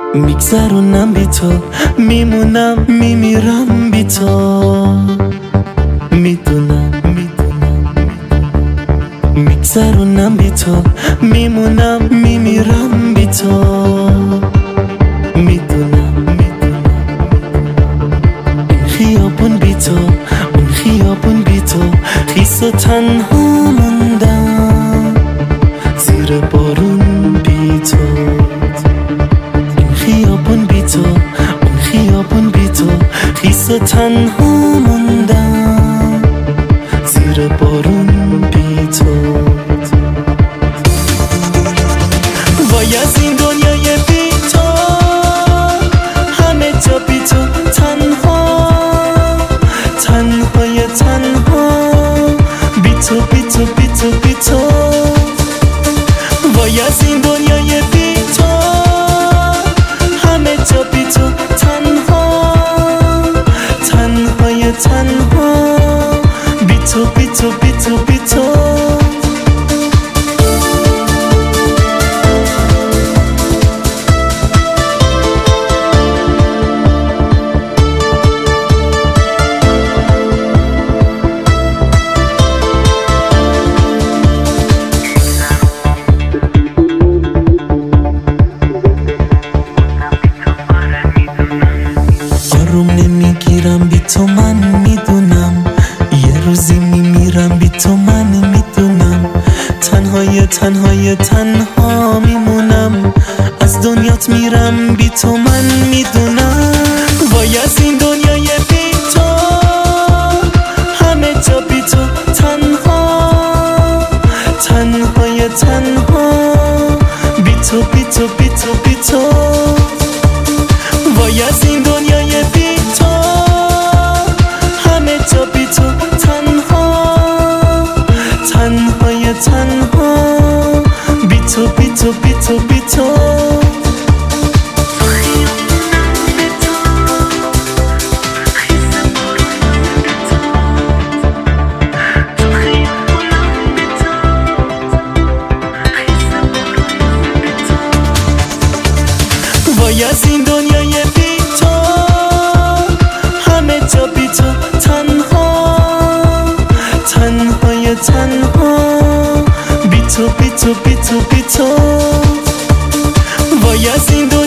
میگذرونم بی تو، میمونم میمیرم بی تو. میدونم میگذرونم بی تو، میمونم میمیرم بی تو. میدونم این خیابون بی تو، اون خیابون بی تو، خیس و تنها موندم زیر بارون بی تو. این خیابون بی تو، اون خیابون بی تو، خیس و تنها موندم زیر بارون بی تو. وای از این دنیای بی تو، همه جا بی تو، تنها تنهای تنها، بی تو بی تو بی تو بی تو. وای از این دنیای بی تو، همه جا بی تو، تنها تنهای تنها، بی تو بی تو بی تو بی تو. آروم نمیگیرم بی تو، من میدونم یه روزی میمیرم بی تو، من میدونم تنهای تنهای تنها میمونم، از دنیات میرم بی تو، من میدونم. وای از این دنیای بی تو، همه جا بی تو، تنها تنهای تنها، بی تو بی تو بی تو بی تو. وای از این دنیای بی تو، همه جا بی تو، تنها تنهای تنها، بی تو بی تو بی تو بی تو. وای از این دنیای بی تو، همه جا بی تو، تنها تنهای تنها، بی تو بی تو بی تو بی تو. وای از این